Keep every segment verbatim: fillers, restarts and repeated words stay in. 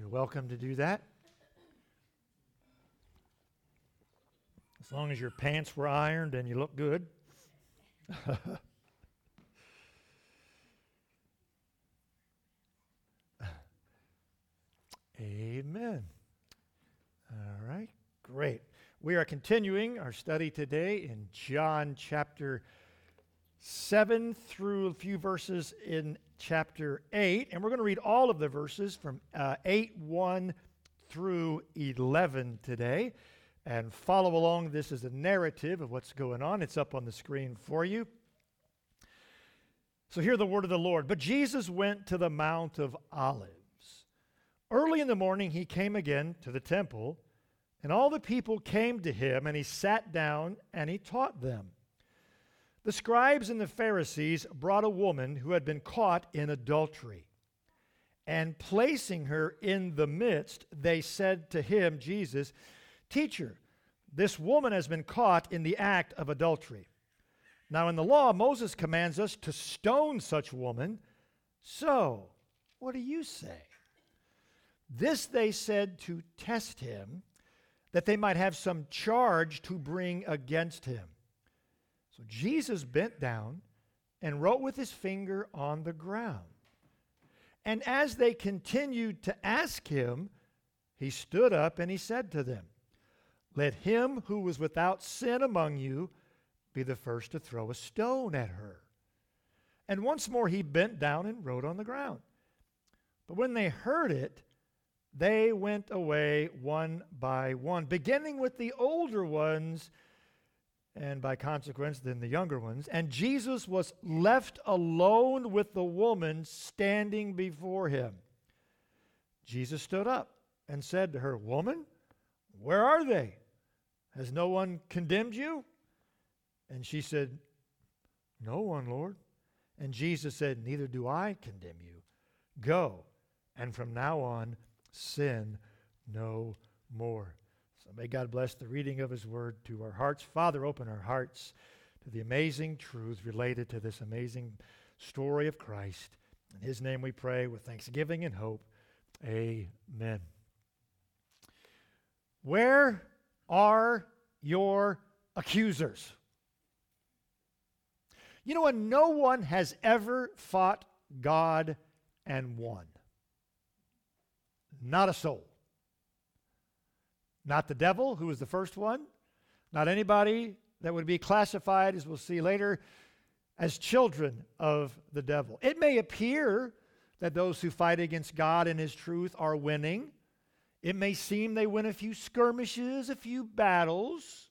You're welcome to do that. As long as your pants were ironed and you look good. Amen. All right, great. We are continuing our study today in John chapter seven through a few verses in chapter eight. And we're going to read all of the verses from uh, eight one through eleven today. And follow along. This is a narrative of what's going on. It's up on the screen for you. So hear the word of the Lord. But Jesus went to the Mount of Olives. Early in the morning he came again to the temple, and all the people came to him, and he sat down and he taught them. The scribes and the Pharisees brought a woman who had been caught in adultery. And placing her in the midst, they said to him, Jesus, Teacher, this woman has been caught in the act of adultery. Now in the law, Moses commands us to stone such woman. So, what do you say? This they said to test him, that they might have some charge to bring against him. So Jesus bent down and wrote with his finger on the ground. And as they continued to ask him, he stood up and he said to them, Let him who was without sin among you be the first to throw a stone at her. And once more he bent down and wrote on the ground. But when they heard it, they went away one by one, beginning with the older ones, and by consequence, then the younger ones. And Jesus was left alone with the woman standing before him. Jesus stood up and said to her, Woman, where are they? Has no one condemned you? And she said, No one, Lord. And Jesus said, Neither do I condemn you. Go, and from now on, sin no more. So may God bless the reading of his word to our hearts. Father, open our hearts to the amazing truths related to this amazing story of Christ. In his name we pray with thanksgiving and hope. Amen. Where are your accusers? You know what? No one has ever fought God and won. Not a soul. Not the devil, who was the first one. Not anybody that would be classified, as we'll see later, as children of the devil. It may appear that those who fight against God and his truth are winning. It may seem they win a few skirmishes, a few battles.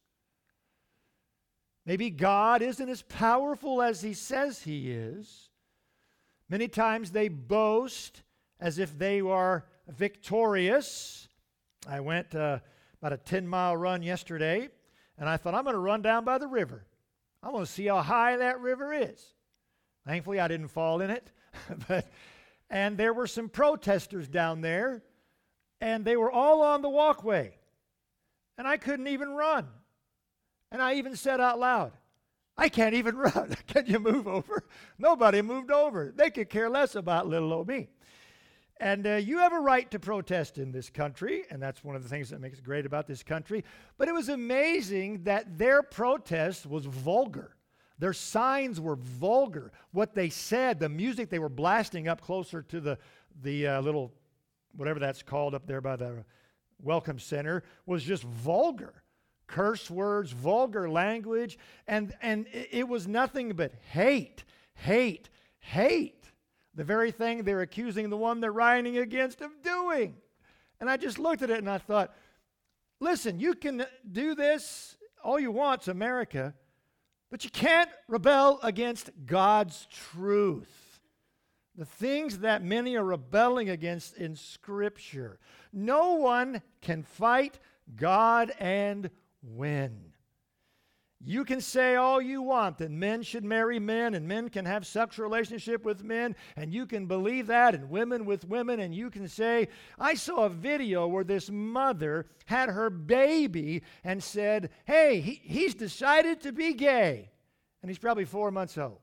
Maybe God isn't as powerful as he says he is. Many times they boast as if they are victorious. I went uh, about a ten-mile run yesterday, and I thought, I'm going to run down by the river. I want to see how high that river is. Thankfully, I didn't fall in it. but And there were some protesters down there, and they were all on the walkway. And I couldn't even run. And I even said out loud, I can't even run. Can you move over? Nobody moved over. They could care less about little old me. And uh, you have a right to protest in this country, and that's one of the things that makes it great about this country. But it was amazing that their protest was vulgar. Their signs were vulgar. What they said, the music they were blasting up closer to the, the uh, little, whatever that's called up there by the Welcome Center, was just vulgar. Curse words, vulgar language, and, and it was nothing but hate, hate, hate. The very thing they're accusing the one they're rioting against of doing. And I just looked at it and I thought, listen, you can do this all you want, it's America, but you can't rebel against God's truth. The things that many are rebelling against in Scripture. No one can fight God and win. You can say all you want that men should marry men and men can have sexual relationship with men, and you can believe that, and women with women, and you can say, I saw a video where this mother had her baby and said, hey, he, he's decided to be gay, and he's probably four months old.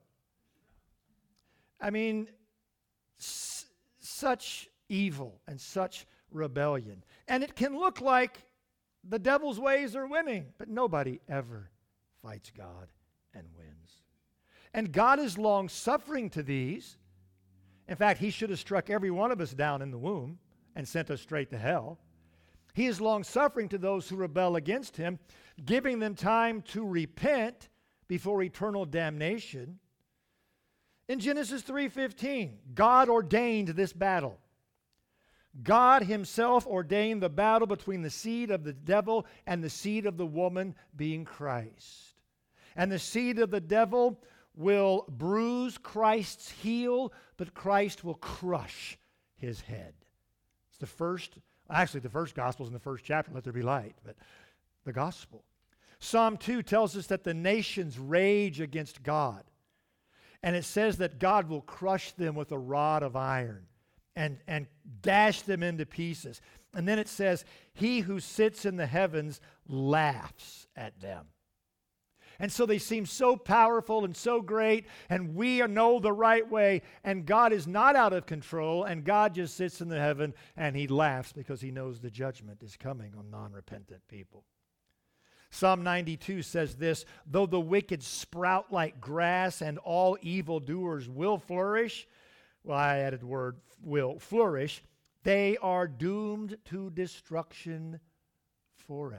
I mean, s- such evil and such rebellion. And it can look like the devil's ways are winning, but nobody ever fights God and wins. And God is long-suffering to these. In fact, he should have struck every one of us down in the womb and sent us straight to hell. He is long-suffering to those who rebel against him, giving them time to repent before eternal damnation. In Genesis three fifteen, God ordained this battle. God himself ordained the battle between the seed of the devil and the seed of the woman, being Christ. And the seed of the devil will bruise Christ's heel, but Christ will crush his head. It's the first, actually the first gospel is in the first chapter, let there be light, but the gospel. Psalm two tells us that the nations rage against God. And it says that God will crush them with a rod of iron and, and dash them into pieces. And then it says, he who sits in the heavens laughs at them. And so they seem so powerful and so great, and we know the right way, and God is not out of control, and God just sits in the heaven and he laughs because he knows the judgment is coming on non-repentant people. Psalm ninety-two says this, though the wicked sprout like grass and all evildoers will flourish, well, I added the word will, flourish, they are doomed to destruction forever.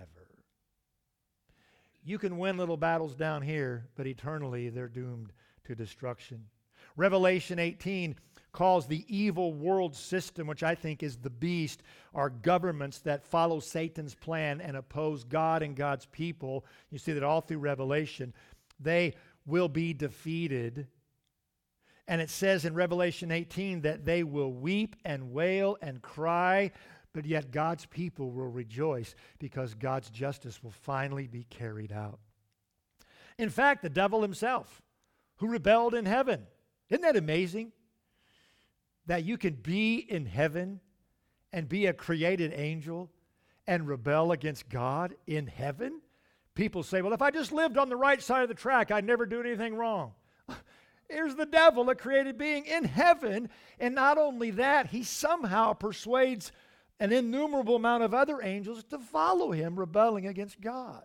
You can win little battles down here, but eternally they're doomed to destruction. Revelation eighteen calls the evil world system, which I think is the beast, are governments that follow Satan's plan and oppose God and God's people. You see that all through Revelation. They will be defeated. And it says in Revelation eighteen that they will weep and wail and cry, but yet God's people will rejoice because God's justice will finally be carried out. In fact, the devil himself, who rebelled in heaven. Isn't that amazing? That you can be in heaven and be a created angel and rebel against God in heaven? People say, well, if I just lived on the right side of the track, I'd never do anything wrong. Here's the devil, a created being in heaven, and not only that, he somehow persuades an innumerable amount of other angels to follow him, rebelling against God.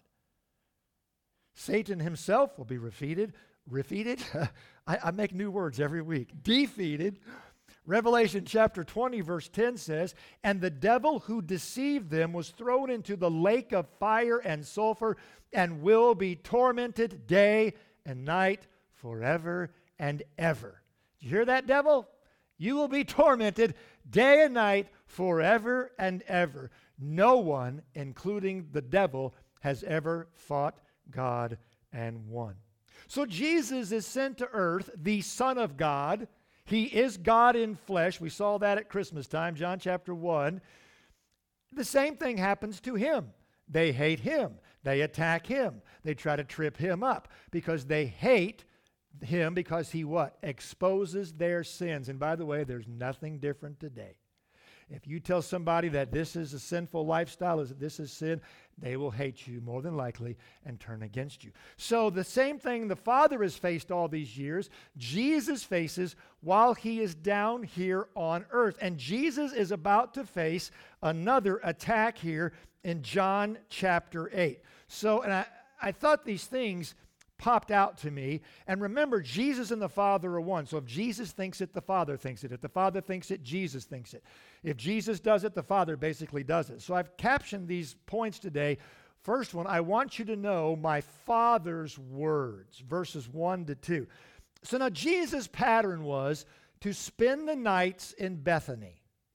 Satan himself will be defeated. Defeated? I, I make new words every week. Defeated. Revelation chapter twenty, verse ten says, and the devil who deceived them was thrown into the lake of fire and sulfur and will be tormented day and night forever and ever. Did you hear that, devil? You will be tormented day and night forever and ever. No one, including the devil, has ever fought God and won. So Jesus is sent to earth, the Son of God. He is God in flesh. We saw that at Christmas time, John chapter one. The same thing happens to him. They hate him. They attack him. They try to trip him up because they hate him because he what? Exposes their sins. And by the way, there's nothing different today. If you tell somebody that this is a sinful lifestyle, that this is sin, they will hate you more than likely and turn against you. So the same thing the Father has faced all these years, Jesus faces while he is down here on earth. And Jesus is about to face another attack here in John chapter eight. So, and I, I thought these things popped out to me. And remember, Jesus and the Father are one. So if Jesus thinks it, the Father thinks it. If the Father thinks it, Jesus thinks it. If Jesus does it, the Father basically does it. So I've captioned these points today. First one, I want you to know my Father's words, verses one to two. So now Jesus' pattern was to spend the nights in Bethany.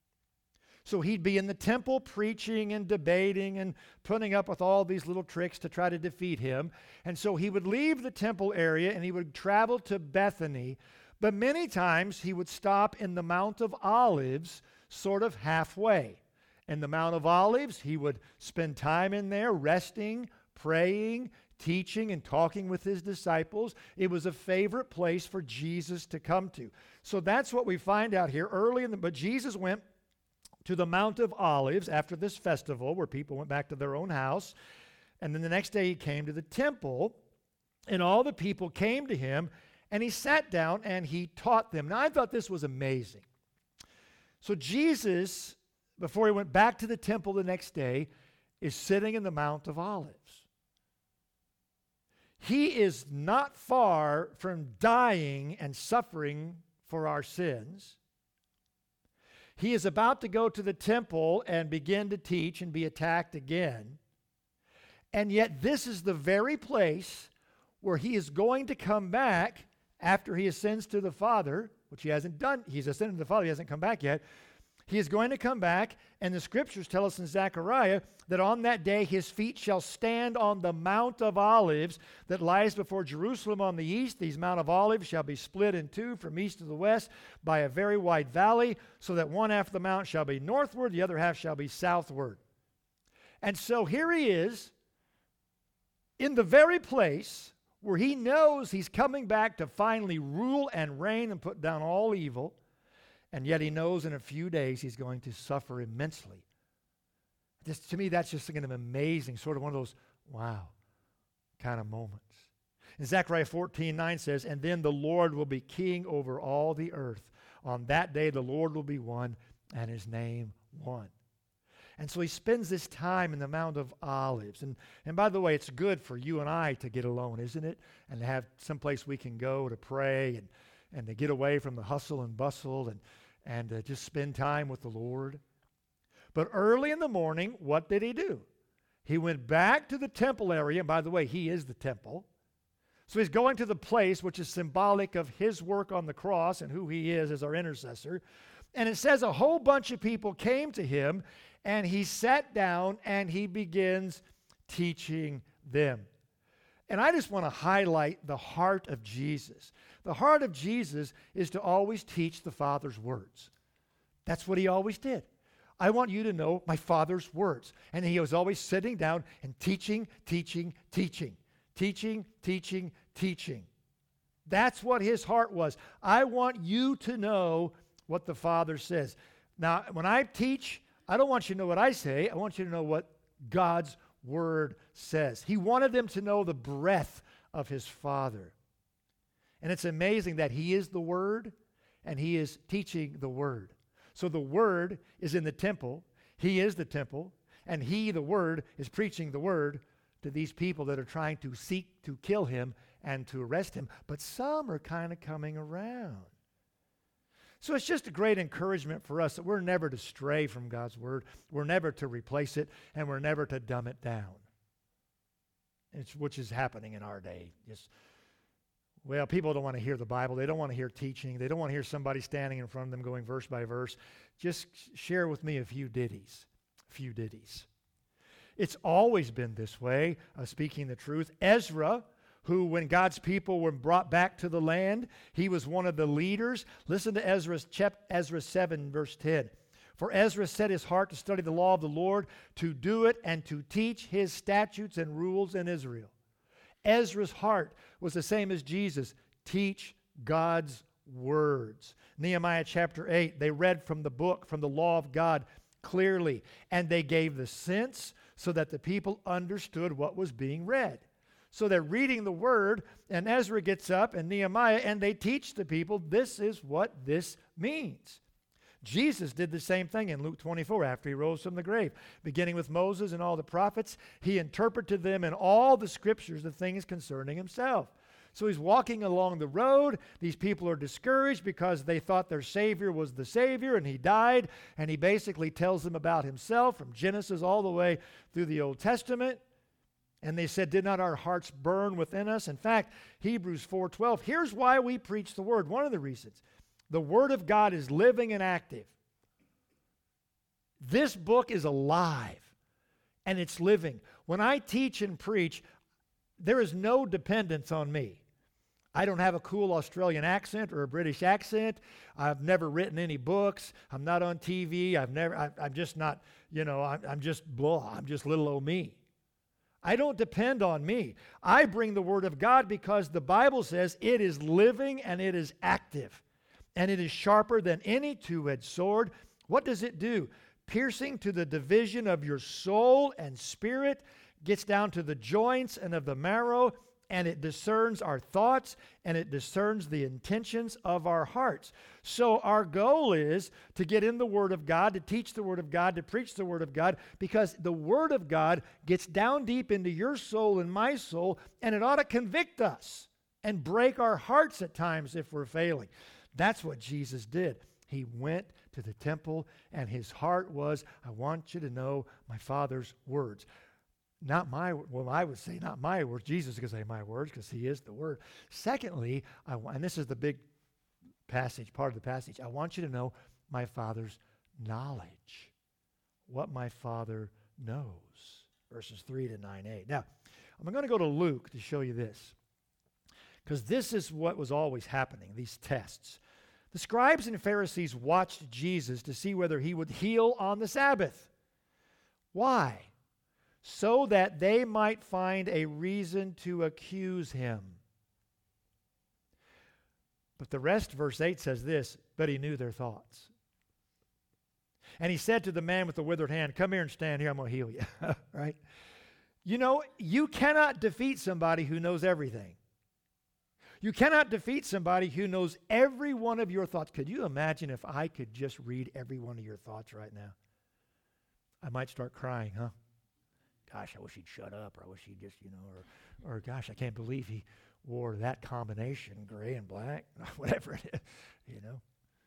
So he'd be in the temple preaching and debating and putting up with all these little tricks to try to defeat him. And so he would leave the temple area and he would travel to Bethany. But many times he would stop in the Mount of Olives, sort of halfway. In the Mount of Olives, he would spend time in there resting, praying, teaching, and talking with his disciples. It was a favorite place for Jesus to come to. So that's what we find out here early in the, but Jesus went to the Mount of Olives after this festival where people went back to their own house. And then the next day he came to the temple, and all the people came to him, and he sat down and he taught them. Now I thought this was amazing. So Jesus before he went back to the temple the next day, is sitting in the Mount of Olives. He is not far from dying and suffering for our sins. He is about to go to the temple and begin to teach and be attacked again. And yet this is the very place where he is going to come back after he ascends to the Father, which he hasn't done. He's ascended to the Father. He hasn't come back yet. He is going to come back, and the Scriptures tell us in Zechariah that on that day his feet shall stand on the Mount of Olives that lies before Jerusalem on the east. These Mount of Olives shall be split in two from east to the west by a very wide valley, so that one half of the mount shall be northward, the other half shall be southward. And so here he is in the very place where he knows he's coming back to finally rule and reign and put down all evil. And yet he knows in a few days he's going to suffer immensely. Just, to me, that's just kind of amazing, sort of one of those, wow, kind of moments. And Zechariah fourteen nine says, and then the Lord will be king over all the earth. On that day the Lord will be one, and his name one. And so he spends this time in the Mount of Olives. And, and by the way, it's good for you and I to get alone, isn't it? And to have someplace we can go to pray and and to get away from the hustle and bustle and, and uh, just spend time with the Lord. But early in the morning, what did he do? He went back to the temple area. And by the way, he is the temple. So he's going to the place which is symbolic of his work on the cross and who he is as our intercessor. And it says a whole bunch of people came to him, and he sat down and he begins teaching them. And I just want to highlight the heart of Jesus. The heart of Jesus is to always teach the Father's words. That's what he always did. I want you to know my Father's words. And he was always sitting down and teaching, teaching, teaching. Teaching, teaching, teaching. That's what his heart was. I want you to know what the Father says. Now, when I teach, I don't want you to know what I say. I want you to know what God's Word says. He wanted them to know the breadth of his Father. And it's amazing that he is the Word and he is teaching the Word. So the Word is in the temple. He is the temple. And he, the Word, is preaching the Word to these people that are trying to seek to kill him and to arrest him. But some are kind of coming around. So it's just a great encouragement for us that we're never to stray from God's Word. We're never to replace it, and we're never to dumb it down, it's, which is happening in our day. Just, well, people don't want to hear the Bible. They don't want to hear teaching. They don't want to hear somebody standing in front of them going verse by verse. Just share with me a few ditties, a few ditties. It's always been this way, uh, speaking the truth. Ezra, who, when God's people were brought back to the land, he was one of the leaders. Listen to Ezra, Ezra seven, verse ten. For Ezra set his heart to study the law of the Lord, to do it, and to teach his statutes and rules in Israel. Ezra's heart was the same as Jesus. Teach God's words. Nehemiah chapter eight, they read from the book, from the law of God clearly, and they gave the sense so that the people understood what was being read. So they're reading the Word, and Ezra gets up, and Nehemiah, and they teach the people, this is what this means. Jesus did the same thing in Luke twenty-four after he rose from the grave. Beginning with Moses and all the prophets, he interpreted them in all the Scriptures the things concerning himself. So he's walking along the road. These people are discouraged because they thought their Savior was the Savior, and he died, and he basically tells them about himself from Genesis all the way through the Old Testament. And they said, did not our hearts burn within us? In fact, Hebrews four twelve, here's why we preach the Word. One of the reasons. The Word of God is living and active. This book is alive, and it's living. When I teach and preach, there is no dependence on me. I don't have a cool Australian accent or a British accent. I've never written any books. I'm not on T V. I've never, I, I'm just not, you know, I'm, I'm just blah. I'm just little old me. I don't depend on me. I bring the Word of God because the Bible says it is living and it is active. And it is sharper than any two-edged sword. What does it do? Piercing to the division of your soul and spirit, gets down to the joints and of the marrow, and it discerns our thoughts, and it discerns the intentions of our hearts. So our goal is to get in the Word of God, to teach the Word of God, to preach the Word of God, because the Word of God gets down deep into your soul and my soul, and it ought to convict us and break our hearts at times if we're failing. That's what Jesus did. He went to the temple, and his heart was, I want you to know my Father's words. Not my, well, I would say not my words. Jesus could say my words because he is the Word. Secondly, I, and this is the big passage, part of the passage, I want you to know my Father's knowledge. What my Father knows. Verses three to nine a. Now, I'm going to go to Luke to show you this. Because this is what was always happening, these tests. The scribes and Pharisees watched Jesus to see whether he would heal on the Sabbath. Why? So that they might find a reason to accuse him. But the rest, verse eight says this, but he knew their thoughts. And he said to the man with the withered hand, come here and stand here, I'm going to heal you. Right? You know, you cannot defeat somebody who knows everything. You cannot defeat somebody who knows every one of your thoughts. Could you imagine if I could just read every one of your thoughts right now? I might start crying, huh? Gosh, I wish he'd shut up, or I wish he'd just, you know, or, or gosh, I can't believe he wore that combination, gray and black, whatever it is, you know.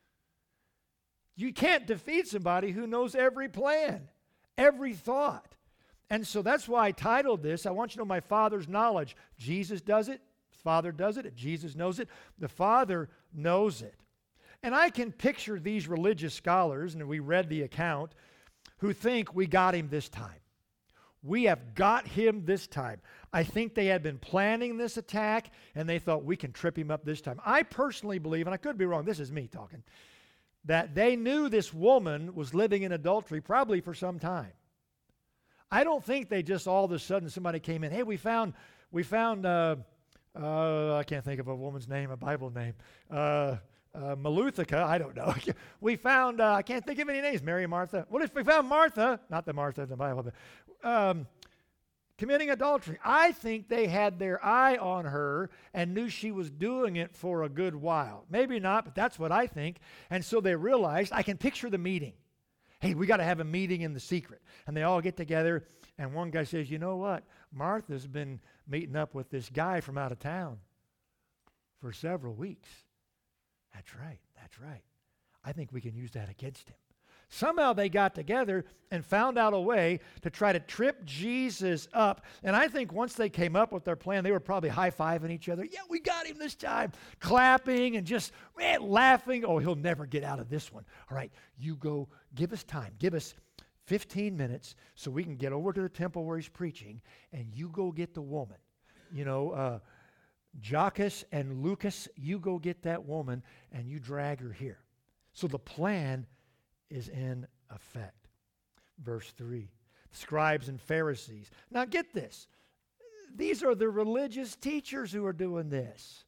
You can't defeat somebody who knows every plan, every thought. And so that's why I titled this, I want you to know my Father's knowledge. Jesus does it. The Father does it. Jesus knows it. The Father knows it. And I can picture these religious scholars, and we read the account, who think we got him this time. We have got him this time. I think they had been planning this attack, and they thought we can trip him up this time. I personally believe, and I could be wrong, this is me talking, that they knew this woman was living in adultery probably for some time. I don't think they just all of a sudden somebody came in, hey, we found, we found, uh, uh, I can't think of a woman's name, a Bible name, uh, uh, Maluthica, I don't know. We found, uh, I can't think of any names, Mary, Martha. What if we found Martha, not the Martha in the Bible, but um, committing adultery? I think they had their eye on her and knew she was doing it for a good while. Maybe not, but that's what I think. And so they realized, I can picture the meeting. Hey, we got to have a meeting in the secret. And they all get together, and one guy says, you know what? Martha's been meeting up with this guy from out of town for several weeks. That's right, that's right. I think we can use that against him. Somehow they got together and found out a way to try to trip Jesus up. And I think once they came up with their plan, they were probably high-fiving each other. Yeah, we got him this time. Clapping and just man, laughing. Oh, he'll never get out of this one. All right, you go, give us time. Give us fifteen minutes so we can get over to the temple where he's preaching, and you go get the woman. You know, uh, Jacques and Lucas, you go get that woman, and you drag her here. So the plan is in effect. Verse three, scribes and Pharisees. Now get this. These are the religious teachers who are doing this.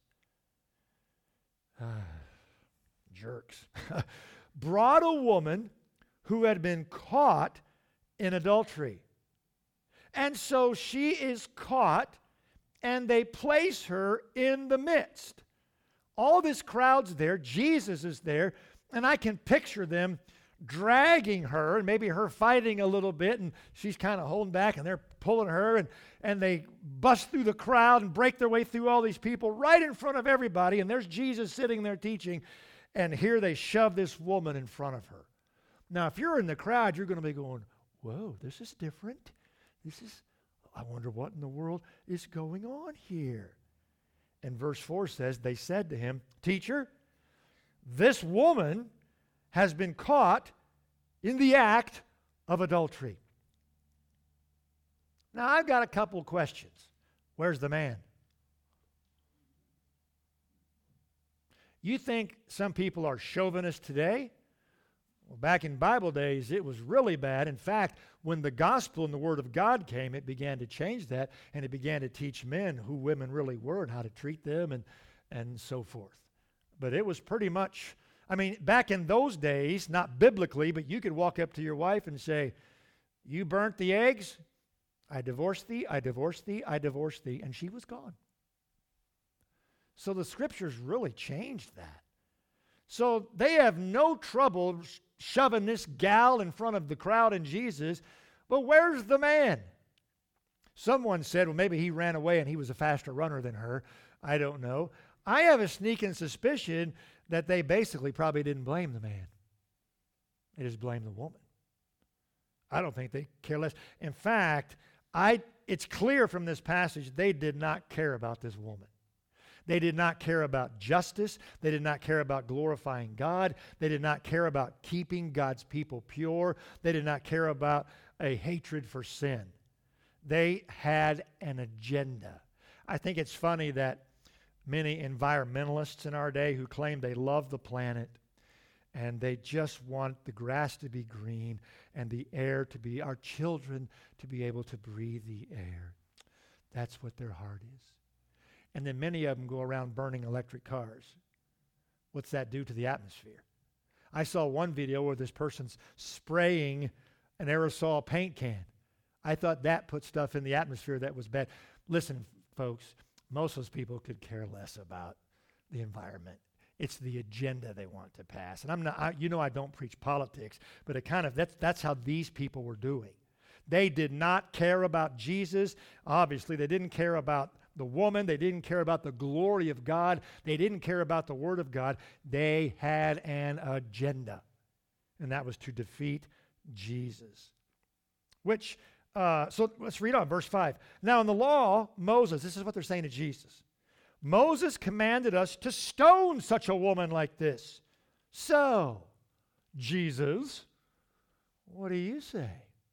Uh, jerks. Brought a woman who had been caught in adultery. And so she is caught, and they place her in the midst. All this crowd's there. Jesus is there. And I can picture them dragging her, and maybe her fighting a little bit, and she's kind of holding back, and they're pulling her, and, and they bust through the crowd and break their way through all these people right in front of everybody, and there's Jesus sitting there teaching, and here they shove this woman in front of her. Now, if you're in the crowd, you're going to be going, whoa, this is different. This is, I wonder what in the world is going on here. And verse four says, they said to him, Teacher, this woman has been caught in the act of adultery. Now, I've got a couple of questions. Where's the man? You think some people are chauvinists today? Well, back in Bible days, it was really bad. In fact, when the gospel and the word of God came, it began to change that, and it began to teach men who women really were and how to treat them and, and so forth. But it was pretty much, I mean, back in those days, not biblically, but you could walk up to your wife and say, you burnt the eggs, I divorced thee, I divorced thee, I divorced thee, and she was gone. So the scriptures really changed that. So they have no trouble shoving this gal in front of the crowd and Jesus, but where's the man? Someone said, well, maybe he ran away and he was a faster runner than her. I don't know. I have a sneaking suspicion that they basically probably didn't blame the man. They just blamed the woman. I don't think they care less. In fact, I, it's clear from this passage they did not care about this woman. They did not care about justice. They did not care about glorifying God. They did not care about keeping God's people pure. They did not care about a hatred for sin. They had an agenda. I think it's funny that many environmentalists in our day who claim they love the planet and they just want the grass to be green and the air to be, our children to be able to breathe the air. That's what their heart is. And then many of them go around burning electric cars. What's that do to the atmosphere? I saw one video where this person's spraying an aerosol paint can. I thought that put stuff in the atmosphere that was bad. Listen, folks, most of those people could care less about the environment. It's the agenda they want to pass. And I'm not, I, you know I don't preach politics, but it kind of, that's, that's how these people were doing. They did not care about Jesus. Obviously, they didn't care about the woman. They didn't care about the glory of God. They didn't care about the Word of God. They had an agenda, and that was to defeat Jesus. Which, uh, so let's read on, verse five. Now in the law, Moses, this is what they're saying to Jesus. Moses commanded us to stone such a woman like this. So, Jesus, what do you say?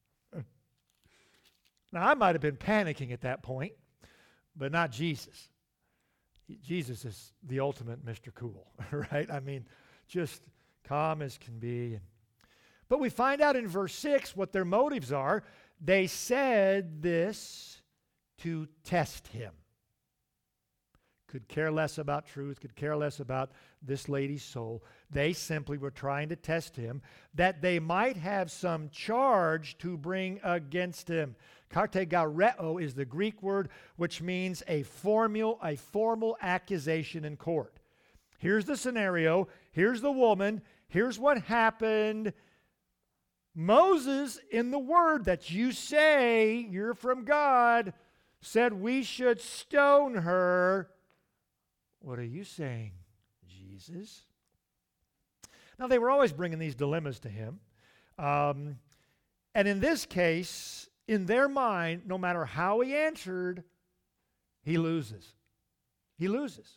Now, I might have been panicking at that point, but not Jesus. Jesus is the ultimate Mister Cool, right? I mean, just calm as can be. But we find out in verse six what their motives are. They said this to test him. Could care less about truth, could care less about this lady's soul. They simply were trying to test him, that they might have some charge to bring against him. Kategareo is the Greek word which means a formal, a formal accusation in court. Here's the scenario. Here's the woman. Here's what happened. Moses, in the word that you say, you're from God, said we should stone her. What are you saying, Jesus? Now, they were always bringing these dilemmas to him. Um, and in this case, in their mind, no matter how he answered, he loses. He loses.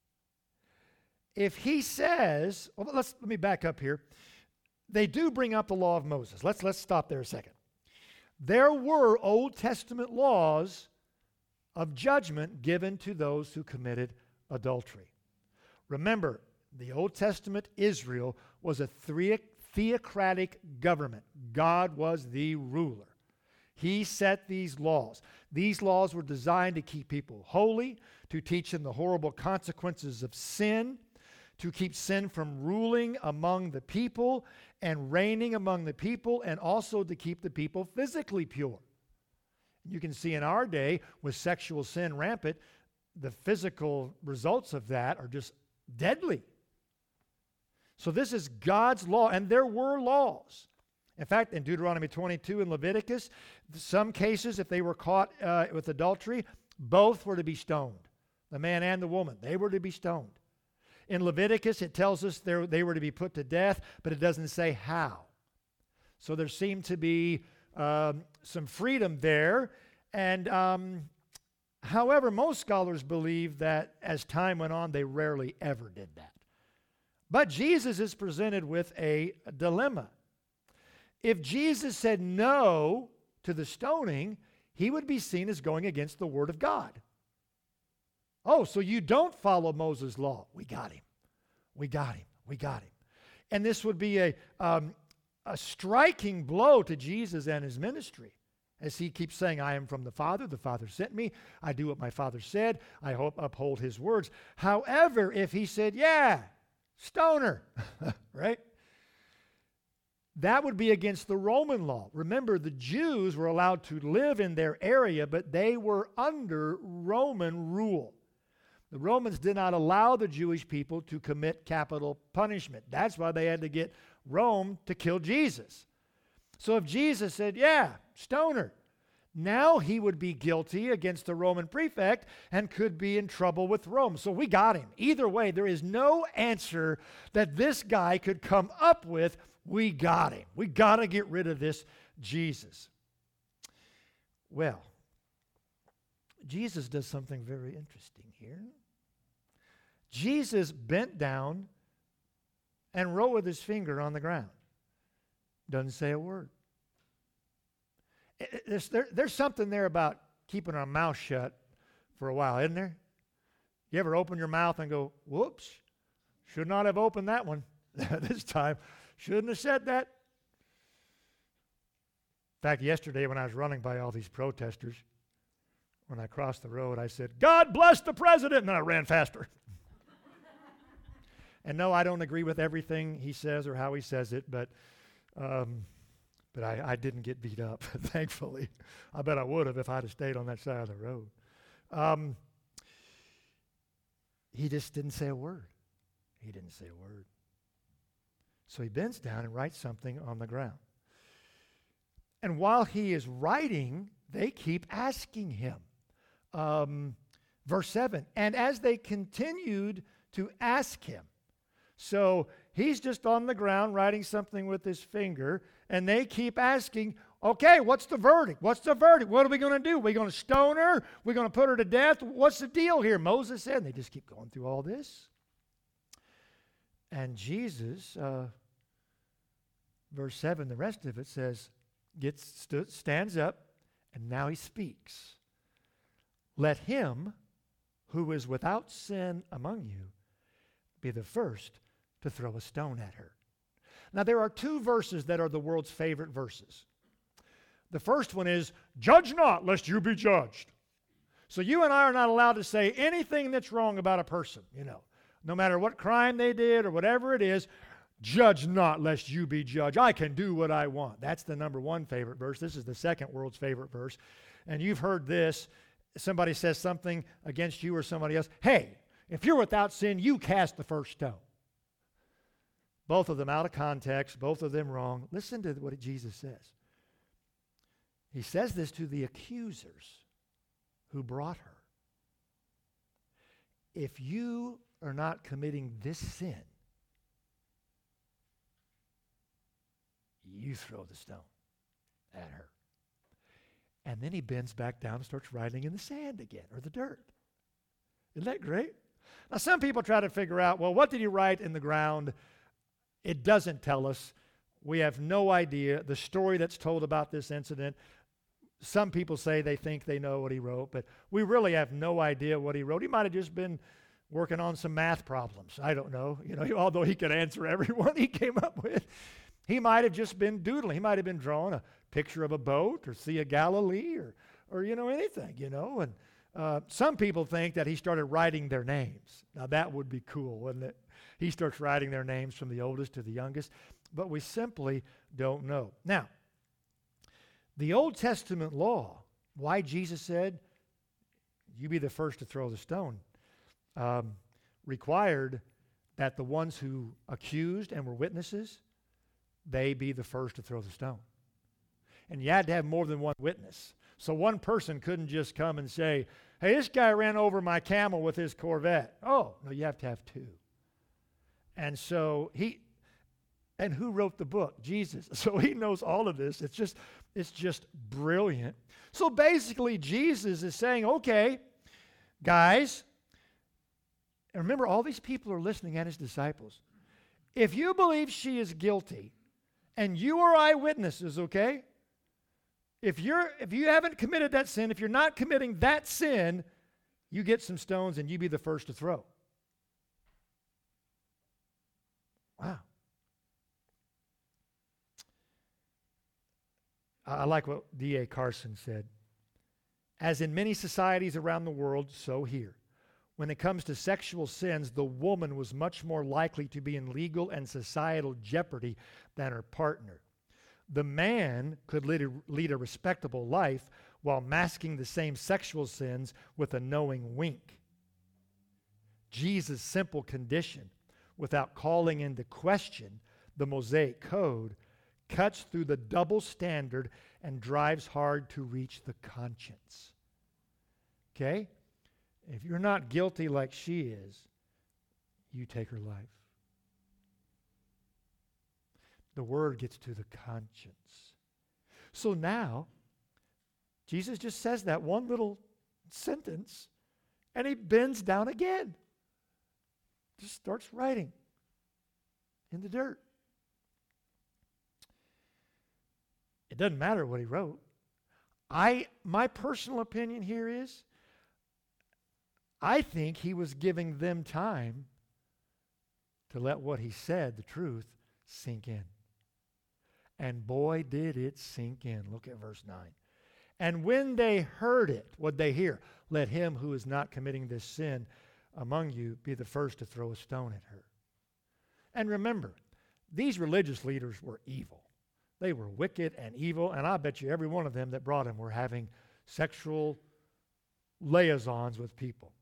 If he says, well, let's, let me back up here. They do bring up the law of Moses. Let's, let's stop there a second. There were Old Testament laws of judgment given to those who committed adultery. Remember, the Old Testament Israel was a theocratic government. God was the ruler. He set these laws. These laws were designed to keep people holy, to teach them the horrible consequences of sin, to keep sin from ruling among the people and reigning among the people, and also to keep the people physically pure. You can see in our day, with sexual sin rampant, the physical results of that are just deadly. So this is God's law, and there were laws. In fact, in Deuteronomy twenty-two and Leviticus, some cases, if they were caught uh, with adultery, both were to be stoned. The man and the woman, they were to be stoned. In Leviticus, it tells us they were to be put to death, but it doesn't say how. So there seemed to be um, some freedom there. And um, however, most scholars believe that as time went on, they rarely ever did that. But Jesus is presented with a dilemma. If Jesus said no to the stoning, he would be seen as going against the Word of God. Oh, so you don't follow Moses' law. We got him. We got him. We got him. And this would be a, um, a striking blow to Jesus and his ministry, as he keeps saying, I am from the Father. The Father sent me. I do what my Father said. I hope uphold his words. However, if he said, yeah, stone her, right? That would be against the Roman law. Remember, the Jews were allowed to live in their area, but they were under Roman rule. The Romans did not allow the Jewish people to commit capital punishment. That's why they had to get Rome to kill Jesus. So if Jesus said, yeah, stone her, now he would be guilty against the Roman prefect and could be in trouble with Rome. So we got him. Either way, there is no answer that this guy could come up with. We got him. We got to get rid of this Jesus. Well, Jesus does something very interesting here. Jesus bent down and wrote with his finger on the ground. Doesn't say a word. There's, there, there's something there about keeping our mouth shut for a while, isn't there? You ever open your mouth and go, whoops, should not have opened that one this time. Shouldn't have said that. In fact, yesterday when I was running by all these protesters, when I crossed the road, I said, God bless the president, and then I ran faster. And no, I don't agree with everything he says or how he says it, but um, but I, I didn't get beat up, thankfully. I bet I would have if I'd have stayed on that side of the road. Um, he just didn't say a word. He didn't say a word. So he bends down and writes something on the ground. And while he is writing, they keep asking him. Um, verse seven, and as they continued to ask him, so he's just on the ground writing something with his finger, and they keep asking, okay, what's the verdict? What's the verdict? What are we going to do? Are we going to stone her? We're going to put her to death? What's the deal here? Moses said, and they just keep going through all this. And Jesus, uh, verse seven, the rest of it says, gets st- stands up, and now he speaks. Let him who is without sin among you be the first to throw a stone at her. Now, there are two verses that are the world's favorite verses. The first one is, judge not, lest you be judged. So you and I are not allowed to say anything that's wrong about a person, you know. No matter what crime they did or whatever it is, judge not, lest you be judged. I can do what I want. That's the number one favorite verse. This is the second world's favorite verse. And you've heard this. Somebody says something against you or somebody else. Hey, if you're without sin, you cast the first stone. Both of them out of context, both of them wrong. Listen to what Jesus says. He says this to the accusers who brought her. If you are not committing this sin, you throw the stone at her. And then he bends back down and starts writing in the sand again, or the dirt. Isn't that great? Now, some people try to figure out, well, what did he write in the ground? It doesn't tell us. We have no idea. The story that's told about this incident, some people say they think they know what he wrote, but we really have no idea what he wrote. He might have just been working on some math problems. I don't know. You know, although he could answer every one he came up with. He might have just been doodling. He might have been drawing a picture of a boat or Sea of Galilee or, or you know, anything, you know. And uh, some people think that he started writing their names. Now, that would be cool, wouldn't it? He starts writing their names from the oldest to the youngest. But we simply don't know. Now, the Old Testament law, why Jesus said, you be the first to throw the stone, um, required that the ones who accused and were witnesses, they be the first to throw the stone. And you had to have more than one witness. So one person couldn't just come and say, hey, this guy ran over my camel with his Corvette. Oh, no, you have to have two. And so he, and who wrote the book? Jesus. So he knows all of this. It's just, it's just brilliant. So basically, Jesus is saying, okay, guys, and remember, all these people are listening and his disciples. If you believe she is guilty, and you are eyewitnesses, okay? If you're if you haven't committed that sin, if you're not committing that sin, you get some stones and you be the first to throw. Wow. I like what D A Carson said. As in many societies around the world, so here. When it comes to sexual sins, the woman was much more likely to be in legal and societal jeopardy than her partner. The man could lead a, lead a respectable life while masking the same sexual sins with a knowing wink. Jesus' simple condition without calling into question the Mosaic code cuts through the double standard and drives hard to reach the conscience. Okay? If you're not guilty like she is, you take her life. The word gets to the conscience. So now, Jesus just says that one little sentence, and he bends down again. Just starts writing in the dirt. It doesn't matter what he wrote. I, my personal opinion here is, I think he was giving them time to let what he said, the truth, sink in. And boy, did it sink in. Look at verse nine. And when they heard it, what'd they hear? Let him who is not committing this sin among you be the first to throw a stone at her. And remember, these religious leaders were evil. They were wicked and evil, and I bet you every one of them that brought him were having sexual liaisons with people.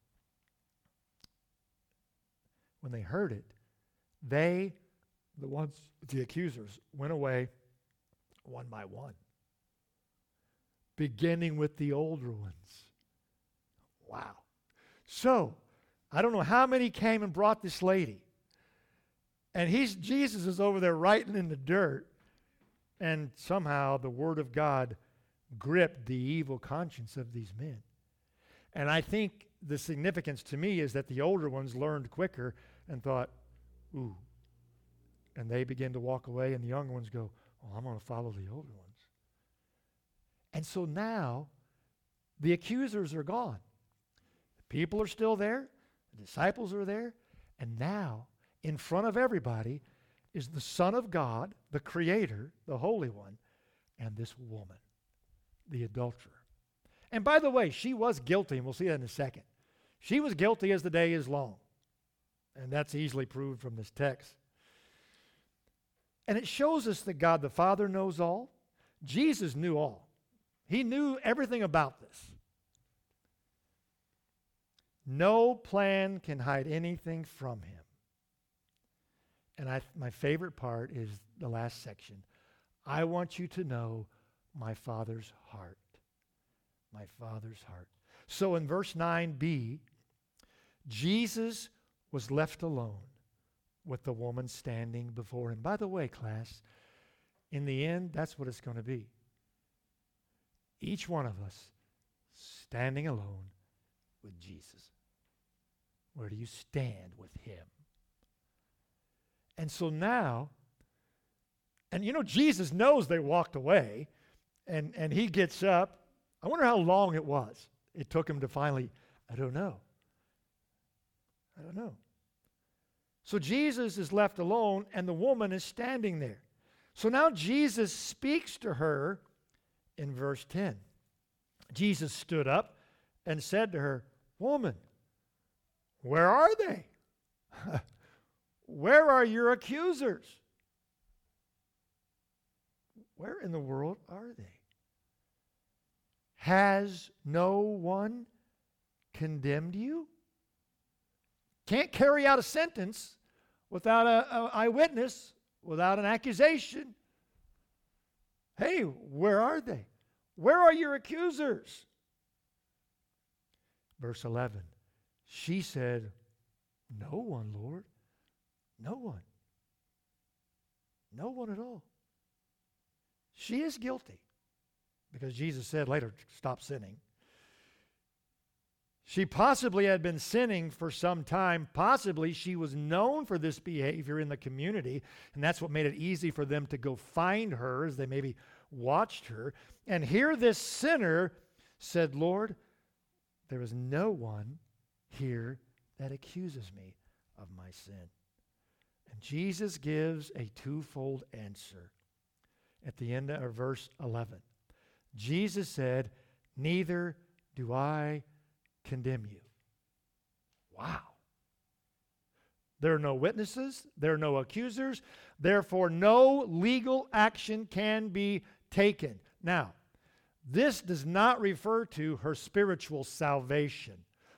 When they heard it, they, the ones, the accusers, went away one by one, beginning with the older ones. Wow. So, I don't know how many came and brought this lady. And he's Jesus is over there writing in the dirt, and somehow the word of God gripped the evil conscience of these men. And I think the significance to me is that the older ones learned quicker and thought, ooh. And they begin to walk away, and the younger ones go, oh, I'm going to follow the older ones. And so now, the accusers are gone. The people are still there. The disciples are there. And now, in front of everybody, is the Son of God, the Creator, the Holy One, and this woman, the adulterer. And by the way, she was guilty, and we'll see that in a second. She was guilty as the day is long. And that's easily proved from this text. And it shows us that God the Father knows all. Jesus knew all. He knew everything about this. No plan can hide anything from him. And I, my favorite part is the last section. I want you to know my Father's heart. My Father's heart. So in verse nine b, Jesus was left alone with the woman standing before him. By the way, class, in the end, that's what it's going to be. Each one of us standing alone with Jesus. Where do you stand with him? And so now, and you know, Jesus knows they walked away, and, and he gets up. I wonder how long it was. It took him to finally, I don't know. I don't know. So Jesus is left alone, and the woman is standing there. So now Jesus speaks to her in verse ten. Jesus stood up and said to her, Woman, where are they? Where are your accusers? Where in the world are they? Has no one condemned you? Can't carry out a sentence without an eyewitness, without an accusation. Hey, where are they? Where are your accusers? Verse eleven. She said, No one, Lord. No one. No one at all. She is guilty because Jesus said later, stop sinning. She possibly had been sinning for some time. Possibly she was known for this behavior in the community, and that's what made it easy for them to go find her as they maybe watched her. And here this sinner said, Lord, there is no one here that accuses me of my sin. And Jesus gives a twofold answer at the end of verse eleven. Jesus said, neither do I condemn you. Wow. There are no witnesses. There are no accusers. Therefore, no legal action can be taken. Now, this does not refer to her spiritual salvation.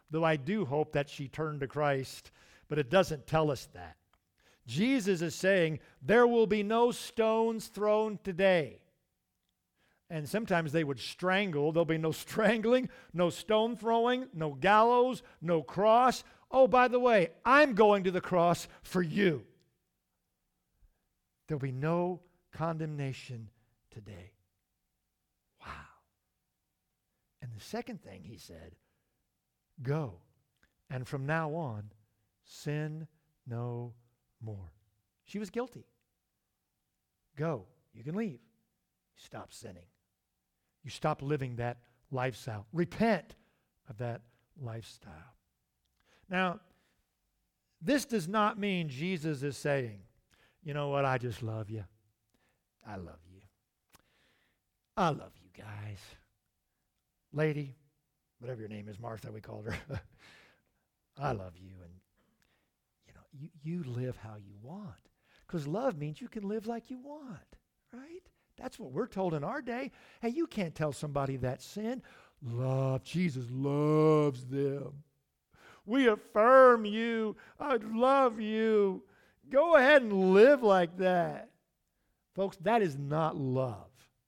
though I do hope that she turned to Christ, but it doesn't tell us that. Jesus is saying, there will be no stones thrown today. And sometimes they would strangle. There'll be no strangling, no stone throwing, no gallows, no cross. Oh, by the way, I'm going to the cross for you. There'll be no condemnation today. Wow. And the second thing he said, go, and from now on, sin no more. She was guilty. Go. You can leave. Stop sinning. You stop living that lifestyle. Repent of that lifestyle. Now, this does not mean Jesus is saying, you know what, I just love you. I love you. I love you guys. Lady, whatever your name is, Martha, we called her. I love you, and you know, you, you live how you want. Because love means you can live like you want, right? That's what we're told in our day. Hey, you can't tell somebody that's sin. Love, Jesus loves them. We affirm you. I love you. Go ahead and live like that. Folks, that is not love.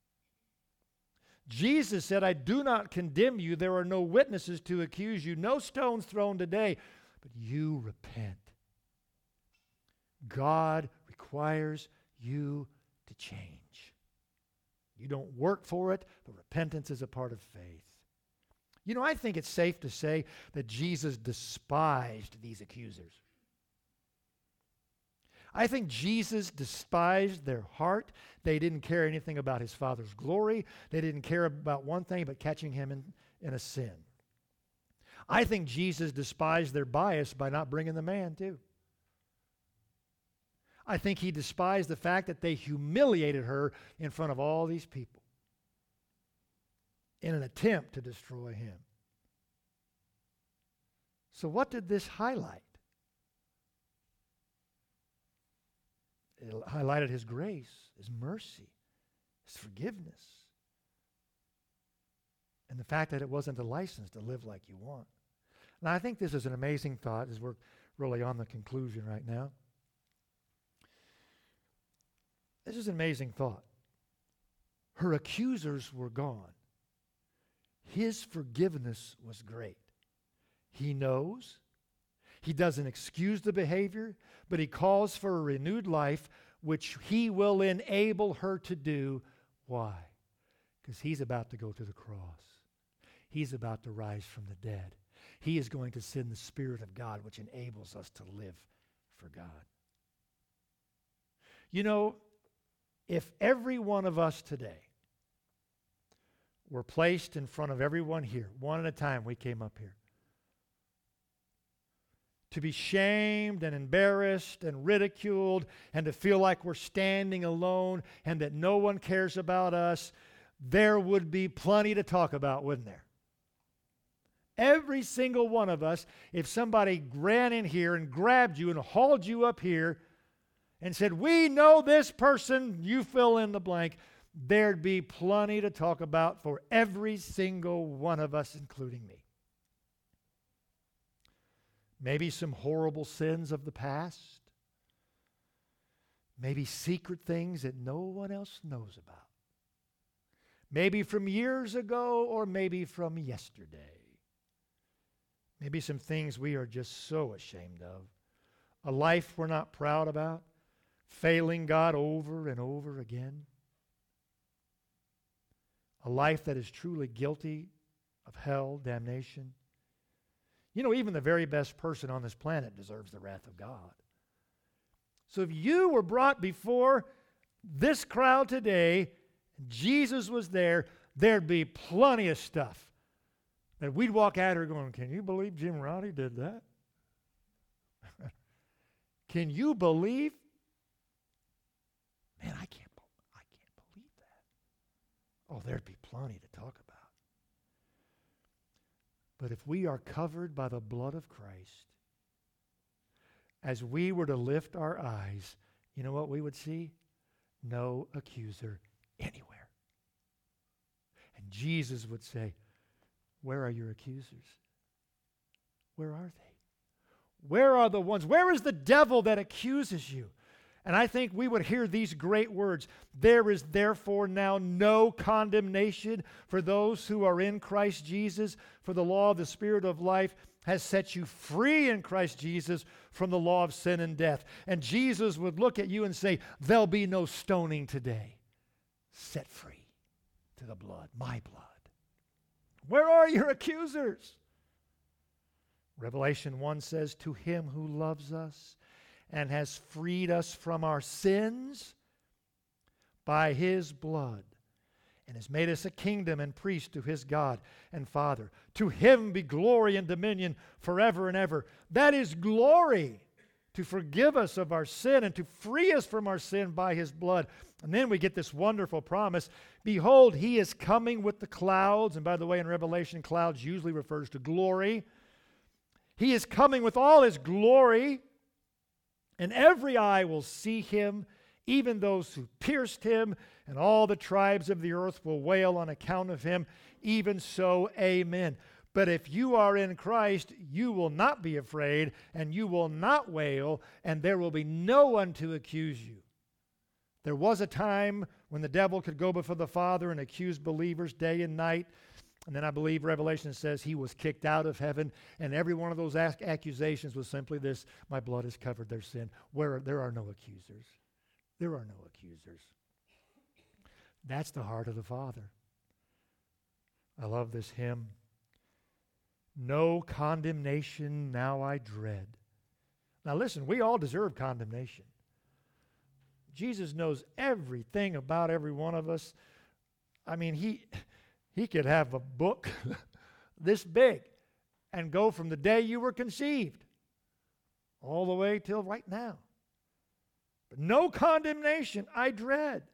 Jesus said, I do not condemn you. There are no witnesses to accuse you. No stones thrown today. But you repent. God requires you to change. You don't work for it, but repentance is a part of faith. You know, I think it's safe to say that Jesus despised these accusers. I think Jesus despised their heart. They didn't care anything about his Father's glory. They didn't care about one thing but catching him in, in a sin. I think Jesus despised their bias by not bringing the man too. I think he despised the fact that they humiliated her in front of all these people in an attempt to destroy him. So what did this highlight? It highlighted his grace, his mercy, his forgiveness, and the fact that it wasn't a license to live like you want. Now, I think this is an amazing thought as we're really on the conclusion right now. This is an amazing thought. Her accusers were gone. His forgiveness was great. He knows. He doesn't excuse the behavior, but he calls for a renewed life, which he will enable her to do. Why? Because he's about to go to the cross. He's about to rise from the dead. He is going to send the Spirit of God, which enables us to live for God. You know, if every one of us today were placed in front of everyone here, one at a time, we came up here, to be shamed and embarrassed and ridiculed and to feel like we're standing alone and that no one cares about us, there would be plenty to talk about, wouldn't there? Every single one of us, if somebody ran in here and grabbed you and hauled you up here and said, we know this person, you fill in the blank, there'd be plenty to talk about for every single one of us, including me. Maybe some horrible sins of the past. Maybe secret things that no one else knows about. Maybe from years ago or maybe from yesterday. Maybe some things we are just so ashamed of. A life we're not proud about. Failing God over and over again. A life that is truly guilty of hell, damnation. You know, even the very best person on this planet deserves the wrath of God. So if you were brought before this crowd today, and Jesus was there, there'd be plenty of stuff that we'd walk out here going, can you believe Jim Roddy did that? Can you believe? Man, I can't, I can't believe that. Oh, there'd be plenty to talk about. But if we are covered by the blood of Christ, as we were to lift our eyes, you know what we would see? No accuser anywhere. And Jesus would say, where are your accusers? where are they? Where are the ones? Where is the devil that accuses you? And I think we would hear these great words. There is therefore now no condemnation for those who are in Christ Jesus, for the law of the Spirit of life has set you free in Christ Jesus from the law of sin and death. And Jesus would look at you and say, there'll be no stoning today. Set free to the blood, my blood. Where are your accusers? Revelation one says, to him who loves us and has freed us from our sins by his blood, and has made us a kingdom and priest to his God and Father. To him be glory and dominion forever and ever. That is glory, to forgive us of our sin and to free us from our sin by his blood. And then we get this wonderful promise. Behold, he is coming with the clouds. And by the way, in Revelation, clouds usually refers to glory. He is coming with all his glory, and every eye will see him, even those who pierced him, and all the tribes of the earth will wail on account of him. Even so, amen. But if you are in Christ, you will not be afraid, and you will not wail, and there will be no one to accuse you. There was a time when the devil could go before the Father and accuse believers day and night. And then I believe Revelation says he was kicked out of heaven, and every one of those ac- accusations was simply this: my blood has covered their sin. Where there are no accusers. There are no accusers. That's the heart of the Father. I love this hymn. No condemnation now I dread. Now listen, we all deserve condemnation. Jesus knows everything about every one of us. I mean, he... He could have a book this big and go from the day you were conceived all the way till right now. But no condemnation I dread.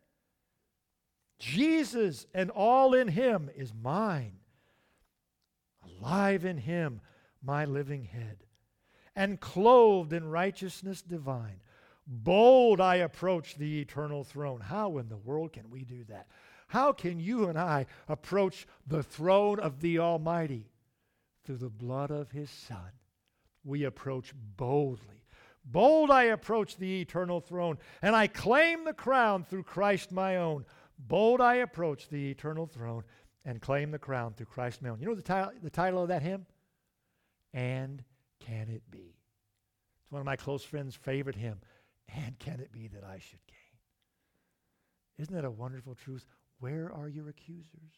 Jesus and all in him is mine. Alive in him, my living head. And clothed in righteousness divine. Bold I approach the eternal throne. How in the world can we do that? How can you and I approach the throne of the Almighty? Through the blood of his Son. We approach boldly. Bold I approach the eternal throne, and I claim the crown through Christ my own. Bold I approach the eternal throne and claim the crown through Christ my own. You know the, ti- the title of that hymn? And Can It Be? It's one of my close friends' favorite hymn. And can it be that I should gain? Isn't that a wonderful truth? Where are your accusers?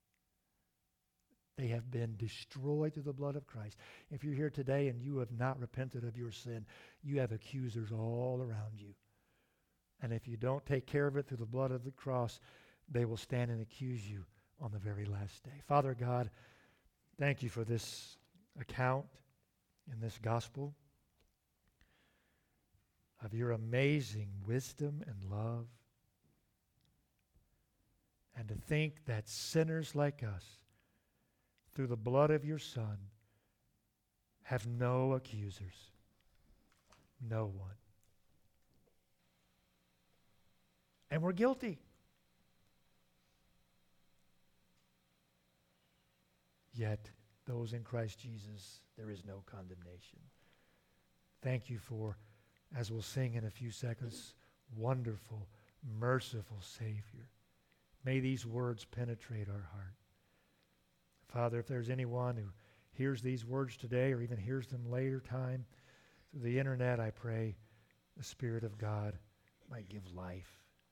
They have been destroyed through the blood of Christ. If you're here today and you have not repented of your sin, you have accusers all around you. And if you don't take care of it through the blood of the cross, they will stand and accuse you on the very last day. Father God, thank you for this account in this gospel of your amazing wisdom and love. And to think that sinners like us, through the blood of your Son, have no accusers. No one. And we're guilty. Yet, those in Christ Jesus, there is no condemnation. Thank you for, as we'll sing in a few seconds, wonderful, merciful Savior. May these words penetrate our heart. Father, if there's anyone who hears these words today or even hears them later time through the internet, I pray the Spirit of God might give life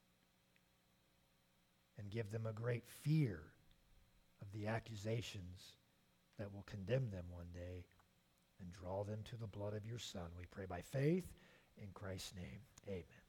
and give them a great fear of the accusations that will condemn them one day and draw them to the blood of your Son. We pray by faith in Christ's name. Amen.